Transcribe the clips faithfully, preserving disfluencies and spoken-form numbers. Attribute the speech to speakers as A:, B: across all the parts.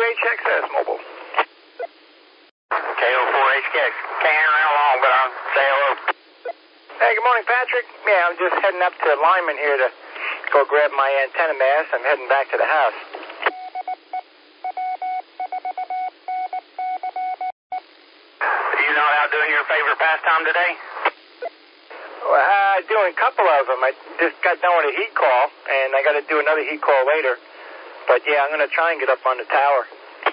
A: H X S Mobile.
B: K O four H K X. Can't run long, but I'll say hello.
A: Hey, good morning, Patrick. Yeah, I'm just heading up to Lyman here to go grab my antenna mast. I'm heading back to the house.
B: You know how doing your favorite pastime today?
A: Well, uh, doing a couple of them. I just got done with a heat call, and I got to do another heat call later. But yeah, I'm going to try and get up on the tower.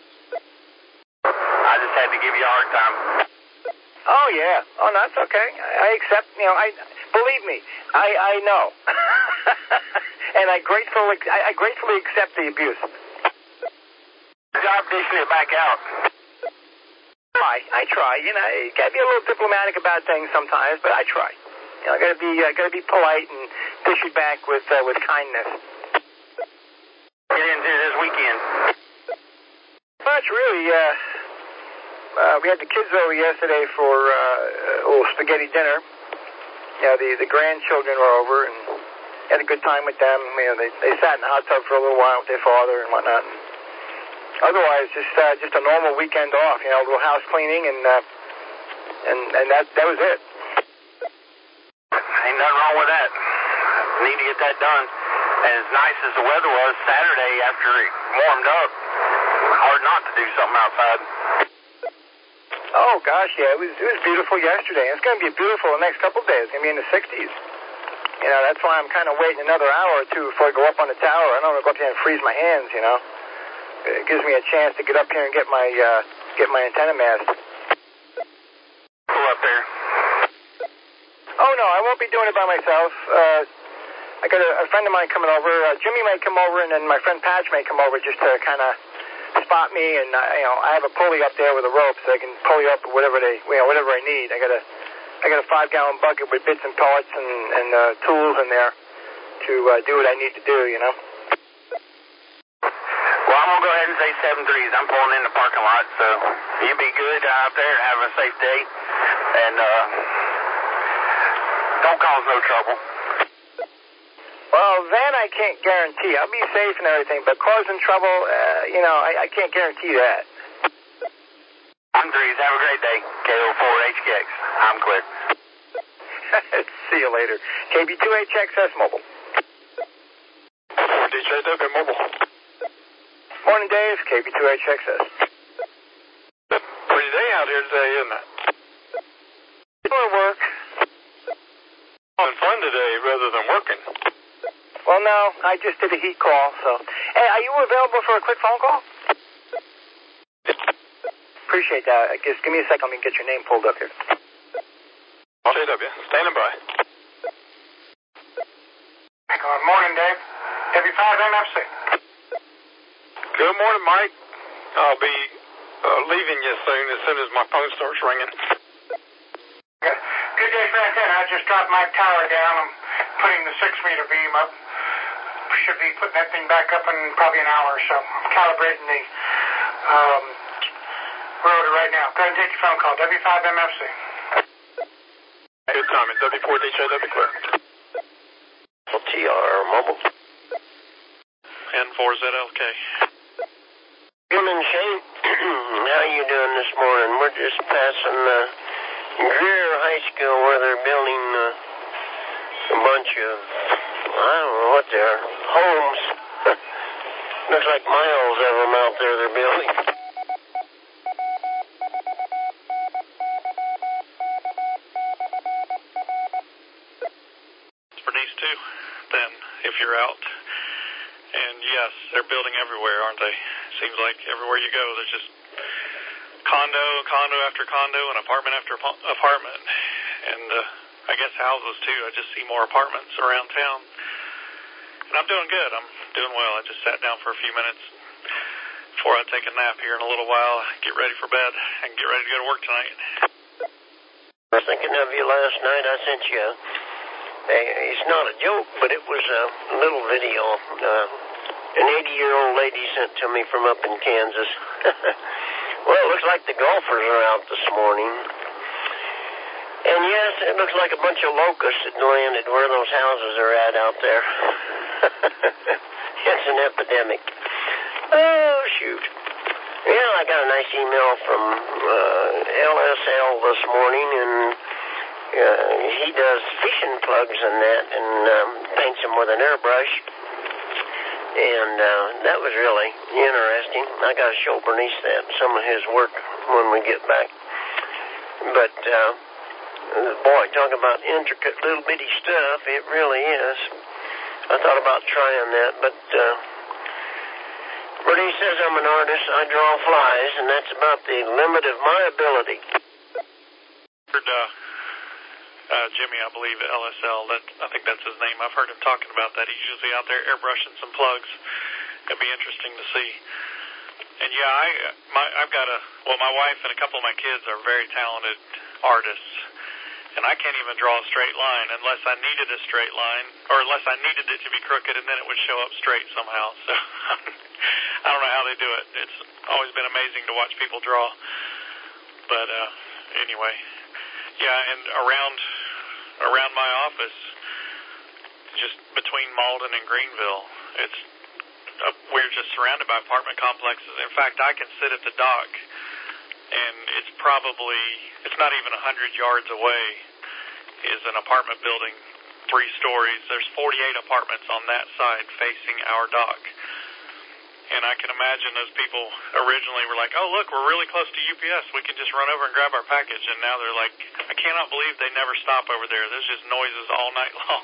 B: I just had to give you a hard time.
A: Oh yeah. Oh, no, that's okay. I, I accept. You know, I believe me. I I know, and I gratefully I, I gratefully accept the abuse.
B: Good job dishing it back out.
A: I I try. You know, you gotta be a little diplomatic about things sometimes, but I try. You know, I gotta be uh, gotta be polite and dish it back with uh, with kindness.
B: Get into this weekend.
A: Much really. Uh, uh, we had the kids over yesterday for uh, a little spaghetti dinner. Yeah, the the grandchildren were over and had a good time with them. You know, they they sat in the hot tub for a little while with their father and whatnot. And otherwise, just uh, just a normal weekend off. You know, a little house cleaning and uh, and and that that was it.
B: Ain't nothing wrong with that. Need to get that done. And as nice as the weather was Saturday after it warmed up, hard not to do something outside.
A: Oh gosh, yeah, it was it was beautiful yesterday. It's going to be beautiful the next couple of days. It's going to be in the sixties. You know, that's why I'm kind of waiting another hour or two before I go up on the tower. I don't want to go up here and freeze my hands. You know, it gives me a chance to get up here and get my uh, get my antenna mast.
B: Pull up there.
A: Oh no, I won't be doing it by myself. Uh, I got a, a friend of mine coming over. Uh, Jimmy may come over, and then my friend Patch may come over just to kind of spot me. And uh, you know, I have a pulley up there with a rope, so I can pull you up with whatever they, you know, whatever I need. I got a, I got a five-gallon bucket with bits and parts and and uh, tools in there to uh, do what I need to do. You know.
B: Well, I'm gonna go ahead and say seven threes. I'm pulling in the parking lot, so you be good out there and have a safe day, and uh, don't cause no trouble.
A: Well, then I can't guarantee. I'll be safe and everything, but causing trouble, uh, you know, I, I can't guarantee that.
B: I'm threes. Have a great day. K O four H K X. I'm clear.
A: See you later. K B two H X S Mobile.
C: D J W Mobile.
A: Morning, Dave. K B two H X S.
C: Pretty day out here today, isn't it?
A: For work.
C: Having fun today rather than working.
A: Well, no, I just did a heat call, so. Hey, are you available for a quick phone call? Appreciate that. Just give me a second. Let me get your name pulled up here.
C: J W, standing by.
D: Good morning, Dave. W five M F C.
C: Good morning, Mike. I'll be uh, leaving you soon as soon as my phone starts ringing.
D: Good, Good day for antenna. I just dropped my tower down. I'm putting the six-meter beam up. Should be putting that thing back up in probably an hour or so. I'm calibrating the um, rotor right now. Go ahead and take your phone call. W five M F C.
C: Good timing. W four D J W clear.
B: T R Mobile.
C: N four Z L K.
B: Morning, Shane. How you doing this morning? We're just passing uh, Greer High School where they're building uh, a bunch of, I don't know what they are, homes. Looks like miles of them out there they're building.
C: For these two, then, if you're out. And yes, they're building everywhere, aren't they? Seems like everywhere you go, there's just condo, condo after condo, and apartment after apartment. And uh, I guess houses, too. I just see more apartments around town. And I'm doing good. I'm doing well. I just sat down for a few minutes before I take a nap here in a little while, get ready for bed, and get ready to go to work tonight.
B: I was thinking of you last night. I sent you a, a it's not a joke, but it was a little video. Uh, an eighty-year-old lady sent to me from up in Kansas. Well, it looks like the golfers are out this morning. And yes, it looks like a bunch of locusts that landed where those houses are at out there. It's an epidemic. Oh, shoot. I got a nice email from uh, L S L this morning, and uh, he does fishing plugs and that, and um, paints them with an airbrush. And uh, that was really interesting. I got to show Bernice that, some of his work when we get back. But, uh, boy, talk about intricate little bitty stuff, it really is. I thought about trying that, but uh, Bernice says I'm an artist. I draw flies, and that's about the limit of my ability.
C: Heard, uh, uh, Jimmy, I believe, at L S L, that, I think that's his name. I've heard him talking about that. He's usually out there airbrushing some plugs. It'd be interesting to see. And yeah, I, my, I've got a, well, my wife and a couple of my kids are very talented artists. And I can't even draw a straight line unless I needed a straight line, or unless I needed it to be crooked, and then it would show up straight somehow. So I don't know how they do it. It's always been amazing to watch people draw. But uh, anyway, yeah, and around around my office, just between Malden and Greenville, it's uh, we're just surrounded by apartment complexes. In fact, I can sit at the dock, and it's probably, it's not even one hundred yards away is an apartment building, three stories. There's forty-eight apartments on that side facing our dock. And I can imagine those people originally were like, oh, look, we're really close to U P S. We can just run over and grab our package. And now they're like, I cannot believe they never stop over there. There's just noises all night long.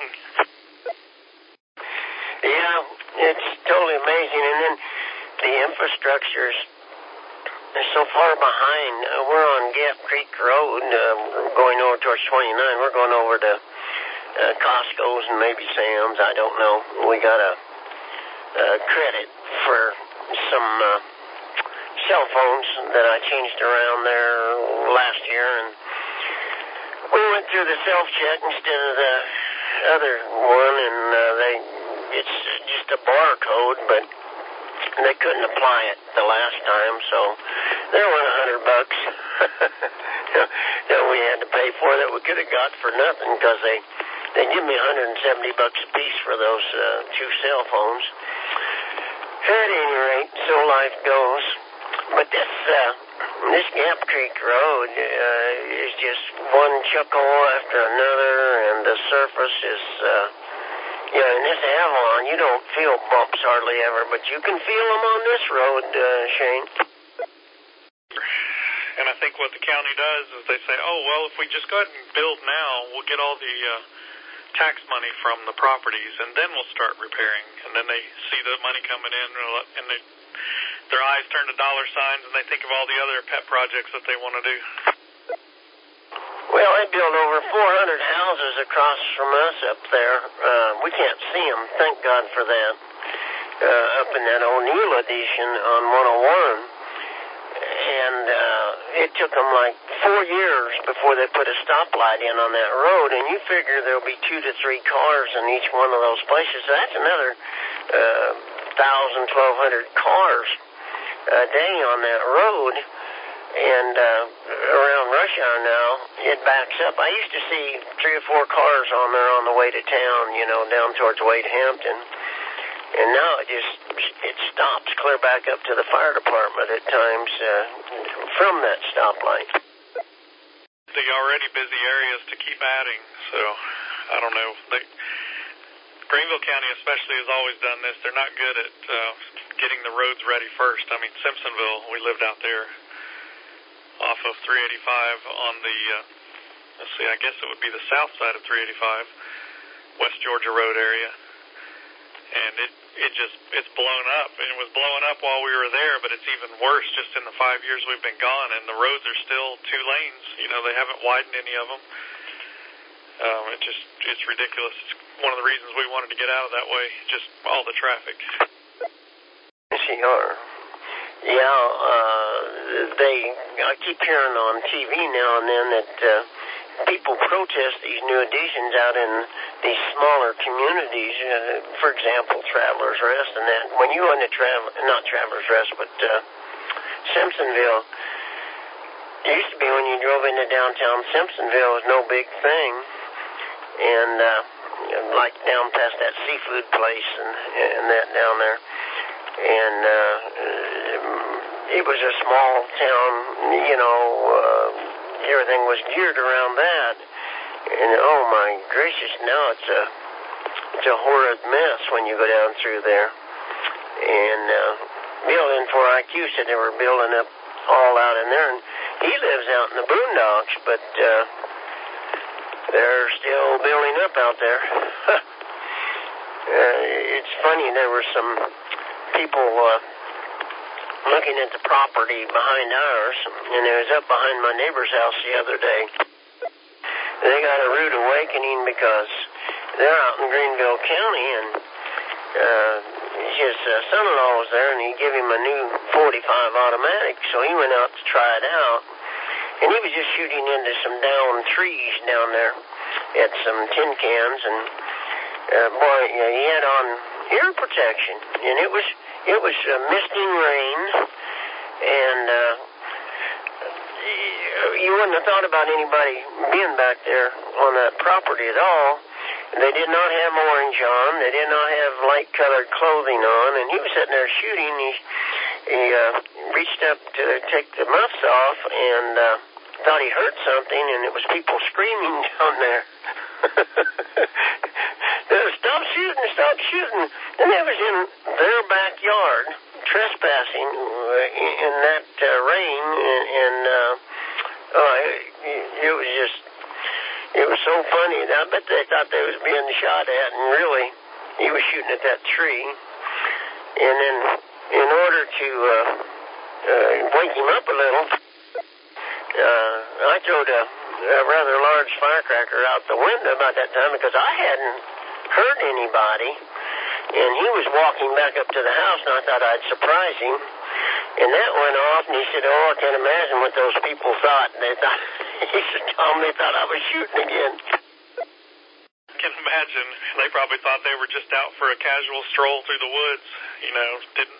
B: Yeah, it's totally amazing. And then the infrastructure's so far behind. Uh, we're on Gap Creek Road, uh, going over towards twenty-nine. We're going over to uh, Costco's and maybe Sam's. I don't know. We got a, a credit for some uh, cell phones that I changed around there last year, and we went through the self-check instead of the other one, and uh, they it's just a barcode, but they couldn't apply it the last time, so there went a hundred bucks that we had to pay for that we could have got for nothing, because they they give me one hundred seventy bucks a piece for those uh, two cell phones. At any rate, so life goes. But this uh, this Gap Creek Road uh, is just one chuckle after another, and the surface is. Uh, You know, in this Avalon, you don't feel bumps hardly ever, but you can feel them on this road, uh, Shane.
C: And I think what the county does is they say, oh, well, if we just go ahead and build now, we'll get all the uh, tax money from the properties, and then we'll start repairing. And then they see the money coming in, and they, their eyes turn to dollar signs, and they think of all the other pet projects that they want to do.
B: Well, they built over four hundred houses across from us up there. Uh, we can't see them, thank God for that, uh, up in that O'Neill edition on one oh one. And uh, it took them like four years before they put a stoplight in on that road, and you figure there'll be two to three cars in each one of those places. So that's another uh, one thousand, twelve hundred cars a day on that road. And uh, around rush hour now, it backs up. I used to see three or four cars on there on the way to town, you know, down towards Wade Hampton. And now it just, it stops clear back up to the fire department at times uh, from that stoplight.
C: The already busy areas to keep adding, so I don't know. They, Greenville County especially has always done this. They're not good at uh, getting the roads ready first. I mean, Simpsonville, we lived out there off of three eighty-five on the, uh, let's see, I guess it would be the south side of three eighty-five, West Georgia Road area. And it, it just, it's blown up. And it was blowing up while we were there, but it's even worse just in the five years we've been gone. And the roads are still two lanes. You know, they haven't widened any of them. Um, it just, it's ridiculous. It's one of the reasons we wanted to get out of that way, just all the traffic.
B: Yes, you are. Yeah, uh, they, I keep hearing on T V now and then that uh, people protest these new additions out in these smaller communities. Uh, for example, Travelers Rest and that. When you went to Travel, not Travelers Rest, but uh, Simpsonville, it used to be when you drove into downtown Simpsonville, it was no big thing. And uh, like down past that seafood place and, and that down there. And uh, it was a small town, you know, uh, everything was geared around that. And, oh, my gracious, now it's a, it's a horrid mess when you go down through there. And uh, Bill in four I Q said they were building up all out in there, and he lives out in the boondocks, but uh, they're still building up out there. uh, it's funny, there were some people uh, looking at the property behind ours, and it was up behind my neighbor's house the other day. They got a rude awakening because they're out in Greenville County, and uh, his uh, son-in-law was there, and he gave him a new forty-five automatic, so he went out to try it out, and he was just shooting into some downed trees down there at some tin cans, and uh, boy, you know, he had on ear protection, and it was it was uh, misting rain, and uh, you wouldn't have thought about anybody being back there on that property at all. They did not have orange on. They did not have light-colored clothing on, and he was sitting there shooting. He, he uh, reached up to take the muffs off and uh, thought he heard something, and it was people screaming down there. Stop shooting, stop shooting. And that was in their backyard, trespassing in that uh, rain, and, and uh, oh, it, it was just... It was so funny. I bet they thought they was being shot at, and really, he was shooting at that tree. And then, in order to uh, uh, wake him up a little, uh, I throwed a, a rather large firecracker out the window about that time because I hadn't heard anybody, and he was walking back up to the house, and I thought I'd surprise him. And that went off, and he said, oh, I can't imagine what those people thought. And they thought, he said, Tom, they thought I was shooting again.
C: I can imagine. They probably thought they were just out for a casual stroll through the woods, you know, didn't...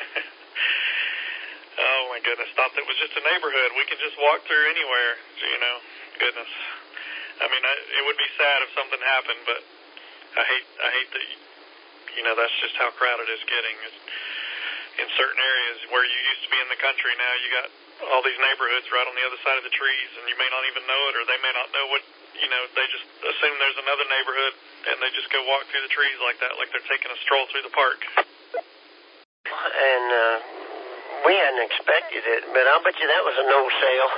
C: Oh, my goodness, thought that was just a neighborhood. We could just walk through anywhere, you know, goodness. I mean, I, it would be sad if something happened, but I hate, I hate that, you know, that's just how crowded it's getting. It's, in certain areas where you used to be in the country, now you got all these neighborhoods right on the other side of the trees, and you may not even know it, or they may not know what, you know, they just assume there's another neighborhood, and they just go walk through the trees like that, like they're taking a stroll through the park.
B: And uh, we hadn't expected it, but I'll bet you that was a no-sale.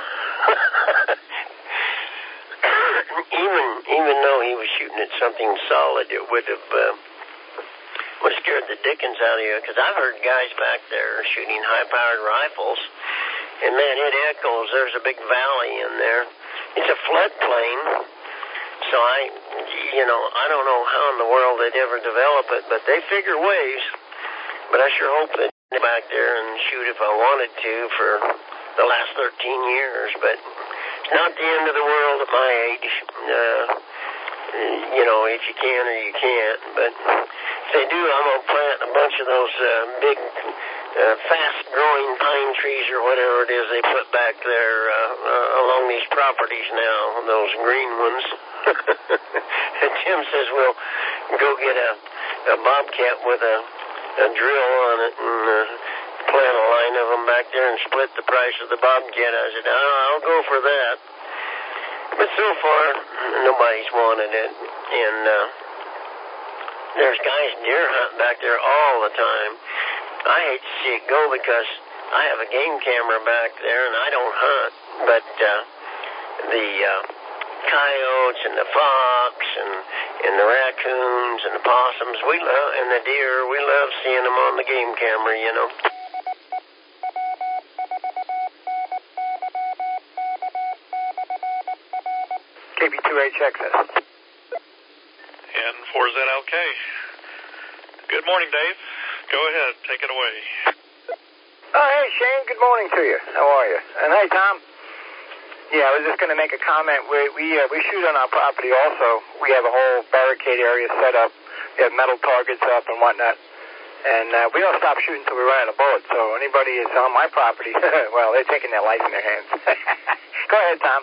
B: even even though he was shooting at something solid, it would have... Uh, would have scared the dickens out of you, because I've heard guys back there shooting high-powered rifles, and man, it echoes. There's a big valley in there. It's a floodplain, so I, you know, I don't know how in the world they'd ever develop it, but they figure ways. But I sure hope they'd get back there and shoot if I wanted to for the last thirteen years, but it's not the end of the world at my age. Uh, you know, if you can or you can't, but if they do, I'm going to plant a bunch of those uh, big, uh, fast-growing pine trees or whatever it is they put back there uh, uh, along these properties now, those green ones. And Tim says we'll go get a, a bobcat with a, a drill on it and uh, plant a line of them back there and split the price of the bobcat. I said, oh, I'll go for that. But so far, nobody's wanted it, and uh, there's guys deer hunting back there all the time. I hate to see it go because I have a game camera back there, and I don't hunt, but uh, the uh, coyotes and the fox and, and the raccoons and the possums, we love, and the deer, we love seeing them on the game camera, you know.
A: K B two H X S.
C: And four Z L K. Good morning, Dave. Go ahead. Take it away.
A: Oh, hey, Shane. Good morning to you. How are you? And hey, Tom. Yeah, I was just going to make a comment. We we, uh, we shoot on our property also. We have a whole barricade area set up. We have metal targets up and whatnot. And uh, we don't stop shooting until we run out of bullets. So anybody is on my property, well, they're taking their life in their hands. Go ahead, Tom.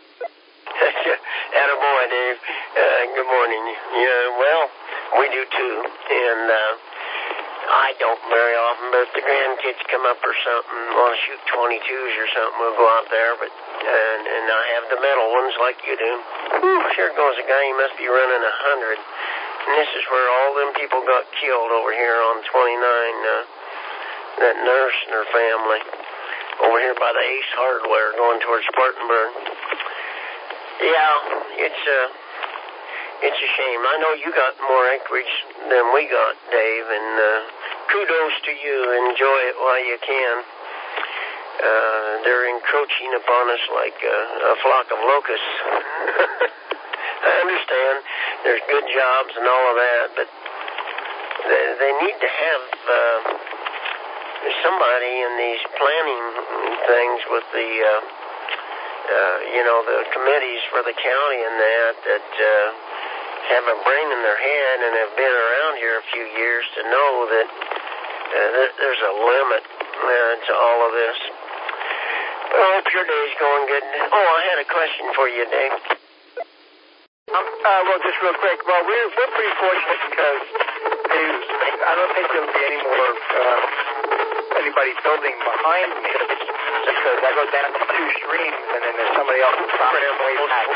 B: Attaboy, Dave. Uh, good morning. Yeah, well, we do too. And uh, I don't very often, but if the grandkids come up or something, want to shoot twenty-twos or something, we'll go out there. But and, and I have the metal ones like you do. Whew, here goes a guy, he must be running a hundred. And this is where all them people got killed over here on twenty-nine, uh, that nurse and her family. Over here by the Ace Hardware going towards Spartanburg. Yeah, it's a, it's a shame. I know you got more acreage than we got, Dave, and uh, kudos to you. Enjoy it while you can. Uh, they're encroaching upon us like a, a flock of locusts. I understand there's good jobs and all of that, but they, they need to have uh, somebody in these planning things with the, uh, uh, you know, the committees for the county and that, that uh, have a brain in their head and have been around here a few years to know that uh, there, there's a limit uh, to all of this. Well, I hope your day's going good. Oh, I had a question for you, Dave.
A: Um, uh, well, just real quick. Well, we're we're pretty fortunate because they, I don't think there'll be any more uh, anybody building behind me because I go down to two streams and then there's somebody else's property way back.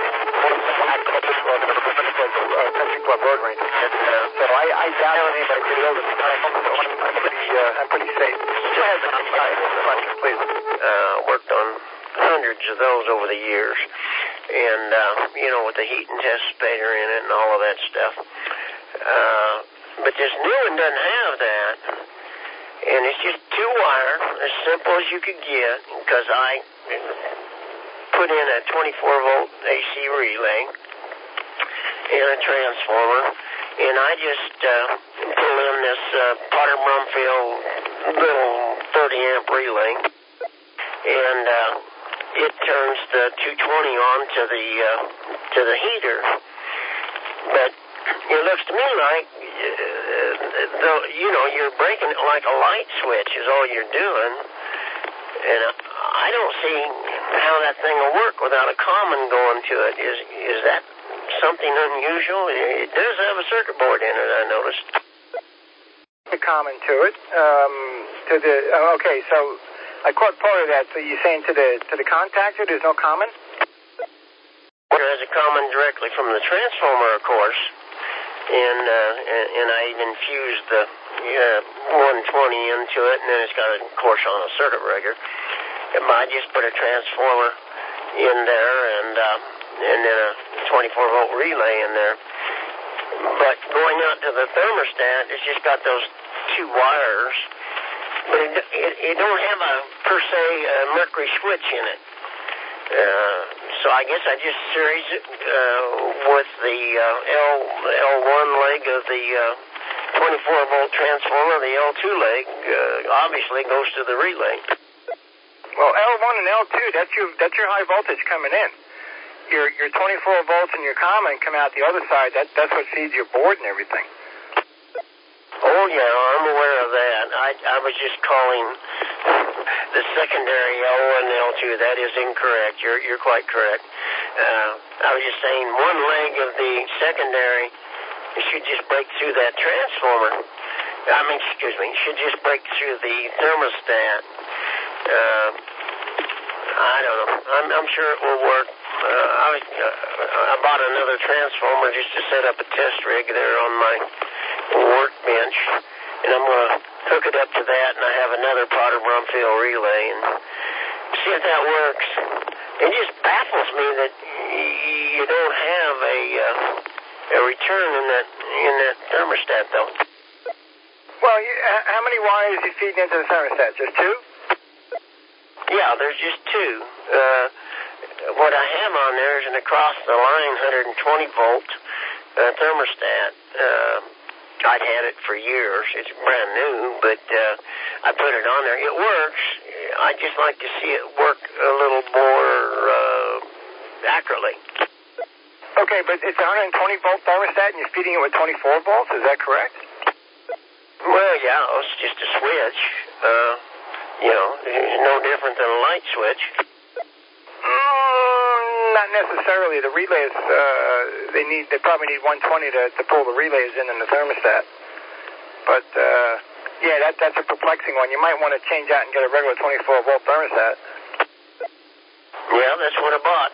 A: Country Club Road Range. Uh, so I, I doubt anybody could build it. I'm, I'm pretty uh, I'm pretty safe. Go ahead, please.
B: Uh, worked on hundreds of those over the years. And, uh, you know, with the heat anticipator in it and all of that stuff. Uh, but this new one doesn't have that. And it's just two wire, as simple as you could get, because I put in a twenty-four volt A C relay and a transformer. And I just uh, pull in this uh, Potter Brumfield little thirty amp relay. And, uh, it turns the two twenty on to the uh, to the heater, but it looks to me like uh, the, you know you're breaking it like a light switch is all you're doing, and I don't see how that thing will work without a common going to it. Is is that something unusual? It does have a circuit board in it, I noticed.
A: A common to it. Um, to the uh, okay, so. I caught part of that. So you're saying to the to the contactor, there's no common?
B: There is a common directly from the transformer, of course, and uh, and, and I even fused the uh, one twenty into it, and then it's got, of course, on a circuit breaker. And I just put a transformer in there, and uh, and then a twenty-four volt relay in there. But going out to the thermostat, it's just got those two wires. But it, it, it don't have a, per se, uh, mercury switch in it. Uh, so I guess I just series it uh, with the uh, L, L one leg of the uh, twenty-four volt transformer. The L two leg uh, obviously goes to the relay.
A: Well, L one and L two, that's your, that's your high voltage coming in. Your, your twenty-four volts and your common come out the other side. That, that's what feeds your board and everything.
B: Oh, yeah, I'm aware of that. I, I was just calling the secondary L one and L two. That is incorrect. You're you're quite correct. Uh, I was just saying one leg of the secondary should just break through that transformer. I mean, excuse me, should just break through the thermostat. Uh, I don't know. I'm, I'm sure it will work. Uh, I, was, uh, I bought another transformer just to set up a test rig there on my workbench, and I'm going to hook it up to that, and I have another Potter Brumfield relay, and see if that works. It just baffles me that you don't have a uh, a return in that in that thermostat, though.
A: Well, you, how many wires are you feeding into the thermostat? Just two?
B: Yeah, there's just two. Uh, what I have on there is an across-the-line one hundred twenty volt uh, thermostat. Uh, I'd had it for years. It's brand new, but uh, I put it on there. It works. I'd just like to see it work a little more uh, accurately.
A: Okay, but it's a one hundred twenty volt thermostat, and you're feeding it with twenty-four volts. Is that correct?
B: Well, yeah, it's just a switch. Uh, you know, it's no different than a light switch.
A: Mm, not necessarily. The relays, uh, they need, they probably need one twenty to, to pull the relays in in the thermostat. But, uh, yeah, that, that's a perplexing one. You might want to change out and get a regular twenty-four volt thermostat.
B: Yeah, that's what I bought.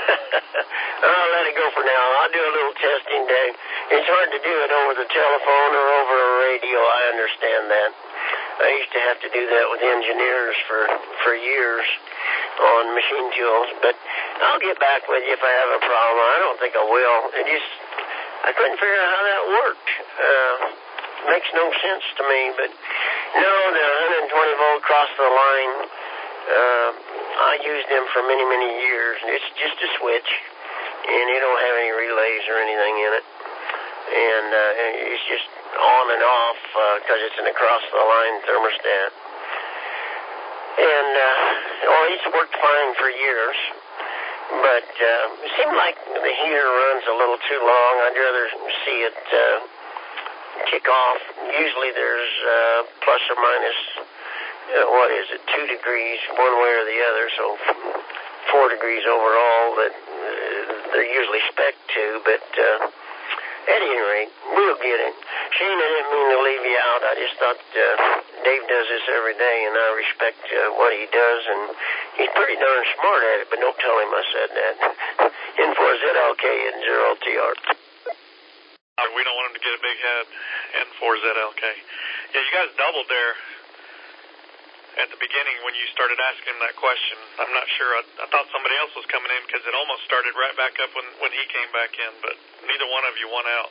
B: I'll let it go for now. I'll do a little testing, Dave. It's hard to do it over the telephone or over a radio. I understand that. I used to have to do that with engineers for, for years on machine tools. But I'll get back with you if I have a problem. I don't think I will. It just, I couldn't figure out how that worked. Uh, makes no sense to me. But no, the one hundred twenty volt across the line, uh, I used them for many, many years. It's just a switch, and it don't have any relays or anything in it. And uh, it's just on and off because uh, it's an across-the-line thermostat. And, uh, well, it's worked fine for years. But uh, it seemed like the heater runs a little too long. I'd rather see it uh, kick off. Usually there's uh, plus or minus, uh, what is it, two degrees one way or the other, so four degrees overall that uh, they're usually spec to, but uh, at any rate, we'll get it. Shane, I didn't mean to leave you out. I just thought uh, Dave does this every day, and I respect uh, what he does, and he's pretty darn smart at it, but don't tell him I said that. N four Z L K and zero T R.
C: We don't want him to get a big head. N four Z L K. Yeah, you guys doubled there at the beginning when you started asking him that question. I'm not sure. I, I thought somebody else was coming in because it almost started right back up when, when he came back in, but neither one of you won out.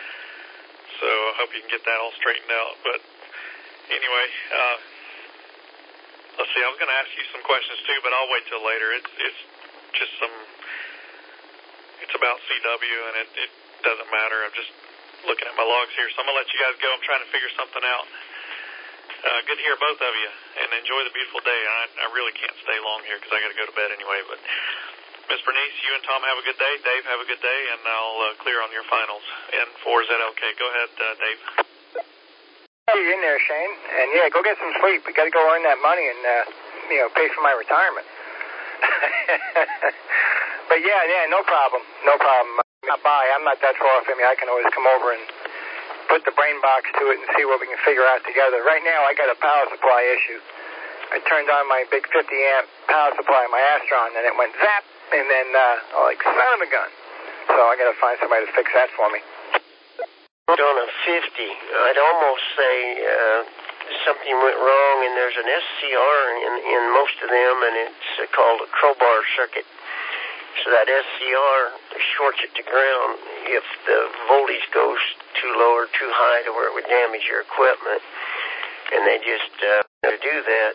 C: So I hope you can get that all straightened out. But anyway, uh, let's see. I was going to ask you some questions too, but I'll wait till later. It's it's just some. It's about C W, and it, it doesn't matter. I'm just looking at my logs here, so I'm gonna let you guys go. I'm trying to figure something out. Uh, good to hear both of you, and enjoy the beautiful day. I, I really can't stay long here because I got to go to bed anyway. But Miss Bernice, you and Tom have a good day. Dave, have a good day, and I'll uh, clear on your finals. N four Z L K. Go ahead, uh, Dave.
A: Hey, you're in there, Shane. And, yeah, go get some sleep. We got to go earn that money and, uh, you know, pay for my retirement. But, yeah, yeah, no problem. No problem. I'm not by. I'm not that far from you. I can always come over and put the brain box to it and see what we can figure out together. Right now, I got a power supply issue. I turned on my big fifty amp power supply, my Astron, and it went zap. And then, uh, like, son of a gun. So I got to find somebody to fix that for me.
B: On a fifty, I'd almost say uh, something went wrong, and there's an S C R in, in most of them, and it's uh, called a crowbar circuit. So that S C R shorts it to ground if the voltage goes too low or too high to where it would damage your equipment. And they just uh, do that.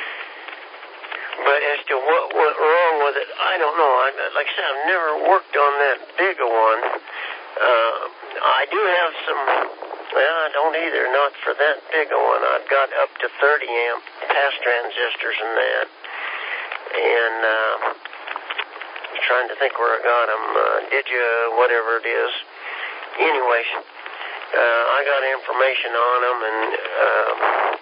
B: But as to what went wrong with it, I don't know. I, like I said, I've never worked on that big a one. Uh, I do have some, well, I don't either, not for that big a one. I've got up to thirty amp pass transistors in that. And uh, I'm trying to think where I got them. Uh, did you, whatever it is. Anyways, uh, I got information on them, and uh,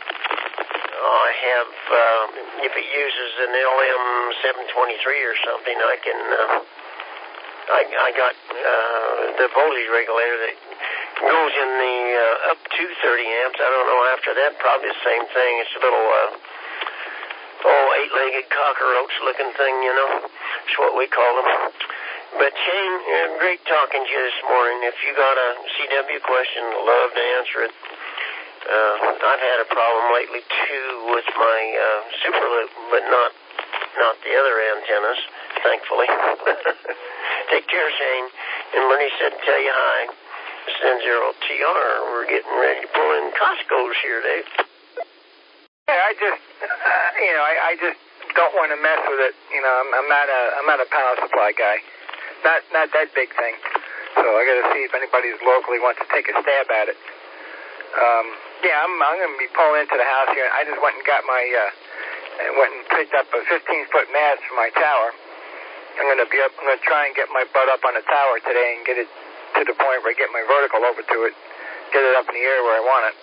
B: I have, uh, if it uses an L M seven twenty-three or something, I can, uh, I, I got uh, the voltage regulator that goes in the uh, up to thirty amps. I don't know after that, probably the same thing. It's a little, uh, oh, eight-legged cockroach-looking thing, you know. That's what we call them. But, Shane, uh, great talking to you this morning. If you got a C W question, I'd love to answer it. Uh, I've had a problem lately, too, with my uh, Superloop, but not not the other antennas, thankfully. Take care, Shane. And Bernie said, tell you hi. This is N zero T R. We're getting ready to pull in Costco's here, Dave.
A: Yeah, I just, uh, you know, I, I just don't want to mess with it. You know, I'm, I'm not a, I'm not a power supply guy. Not, not that big thing. So I got to see if anybody locally wants to take a stab at it. Um, yeah, I'm, I'm going to be pulling into the house here. I just went and got my, uh, went and picked up a fifteen foot mast for my tower. I'm going to be up, I'm going to try and get my butt up on the tower today and get it to the point where I get my vertical over to it, get it up in the air where I want it.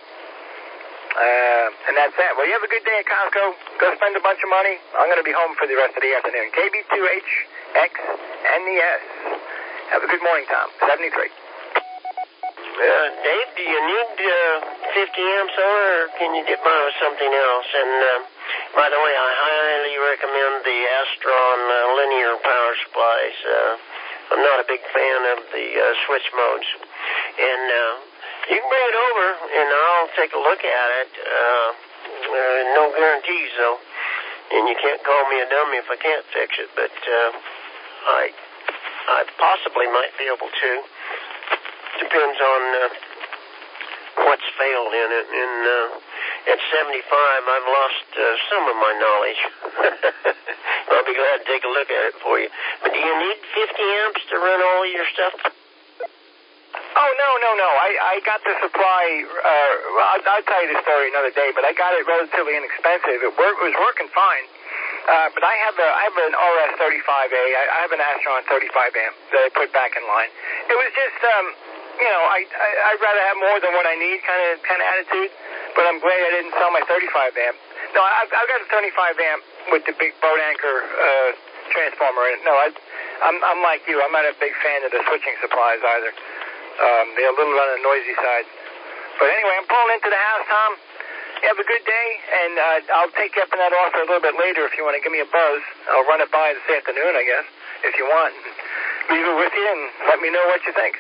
A: Uh, and that's that. Well, you have a good day at Costco. Go spend a bunch of money. I'm going to be home for the rest of the afternoon. K B two H X N E S. Have a good morning, Tom. seventy-three.
B: Uh, Dave, do you need uh, fifty amps on, or can you get by with something else? And uh, by the way, I highly recommend the Astron uh, linear power supplies. Uh, I'm not a big fan of the uh, switch modes. And uh, you can bring it over, and I'll take a look at it. Uh, uh, no guarantees, though. And you can't call me a dummy if I can't fix it, but uh, I, I possibly might be able to. Depends on uh, what's failed in it. And uh, at seventy-five, I've lost uh, some of my knowledge. I'll be glad to take a look at it for you. But do you need fifty amps to run all your stuff?
A: Oh, no, no, no. I, I got the supply, uh, well, I'll, I'll tell you the story another day, but I got it relatively inexpensive. It, work, it was working fine. Uh, but I have a, I have an R S thirty-five A. I, I have an Astron thirty-five amp that I put back in line. It was just, um, you know, I, I, I'd rather have more than what I need kind of kind of attitude, but I'm glad I didn't sell my thirty-five amp. No, I've, I've got a thirty-five amp with the big boat anchor uh, transformer in it. No, I, I'm, I'm like you. I'm not a big fan of the switching supplies either. Um, they're a little on the noisy side. But anyway, I'm pulling into the house, Tom. You have a good day, and uh, I'll take you up in that offer a little bit later if you want to give me a buzz. I'll run it by this afternoon, I guess, if you want. Leave it with you and let me know what you think.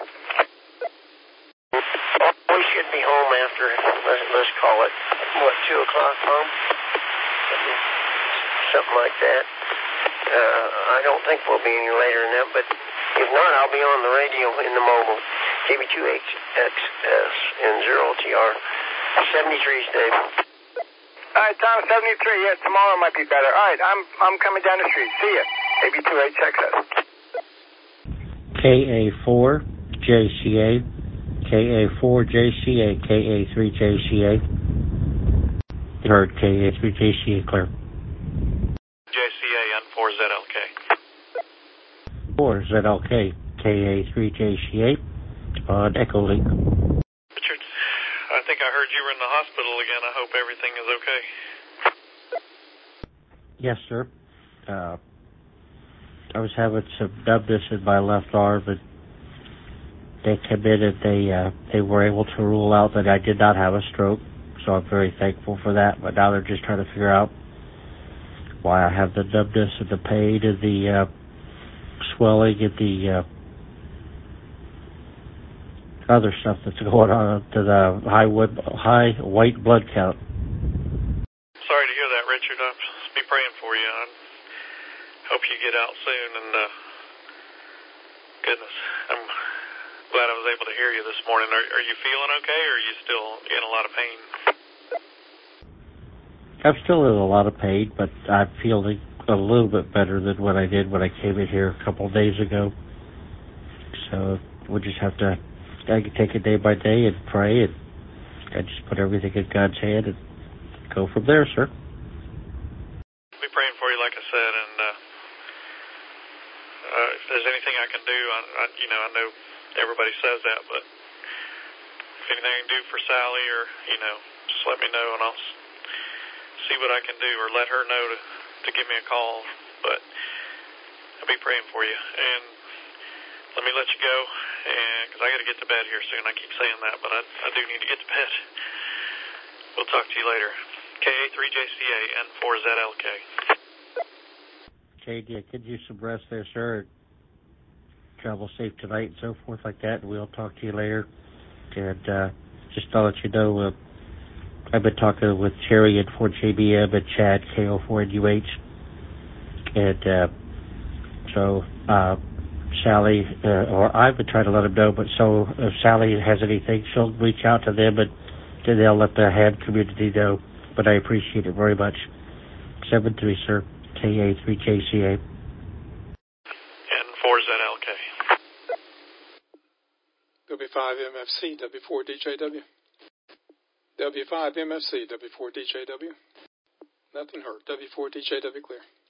B: We should be home after, let's, let's call it, what, two o'clock, Mom? Something, something like that. Uh, I don't think we'll be any later than that, but if not, I'll be on the radio in the mobile. K B two H X S and zero T R. seventy-three's, Dave.
A: All right, Tom, seventy-three. Yes, tomorrow might be better. All right, I'm I'm coming down the street. See ya. K B two H X S.
E: K A four J C A. K A four J C A. K A three J C A. You heard K A three J C A, clear.
C: J C A N four Z L K.
E: four Z L K. K A three J C A. On Echo Link.
C: Richard, I think I heard you were in the hospital again. I hope everything is okay.
E: Yes, sir. Uh, I was having some numbness in my left arm, and they committed. They uh, they were able to rule out that I did not have a stroke, so I'm very thankful for that. But now they're just trying to figure out why I have the numbness and the pain and the uh, swelling and the uh, other stuff that's going on to the high wood, high white blood count.
C: Sorry to hear that, Richard. I'll be praying for you. I hope you get out soon. And uh, goodness, I'm glad I was able to hear you this morning. Are, are you feeling okay, or are you still in a lot of pain?
E: I'm still in a lot of pain, but I'm feeling a little bit better than what I did when I came in here a couple of days ago. So we'll just have to. I can take it day by day and pray, and I just put everything in God's hand and go from there, sir.
C: I'll be praying for you, like I said, and uh, uh, if there's anything I can do, I, I, you know, I know everybody says that, but if anything I can do for Sally, or you know, just let me know, and I'll see what I can do, or let her know to, to give me a call. But I'll be praying for you, and let me let you go, because I got to get to bed here soon. I keep saying that, but I, I do need to get to bed. We'll talk to you later. K A three J C A N four Z L K.
E: Okay, yeah, could use some rest there, sir. Travel safe tonight and so forth like that, and we'll talk to you later. And uh, just to let you know, uh, I've been talking with Cherry at four J B M and Chad, K O four N U H. And uh, so... Uh, Sally, uh, or I've been trying to let them know, but so if Sally has anything, she'll reach out to them, and then they'll let the H A D community know. But I appreciate it very much. seven three, sir. K A three J C A.
C: And four Z L K.
F: W five M F C, W four D J W. W five M F C, W four D J W. Nothing hurt. W four D J W clear.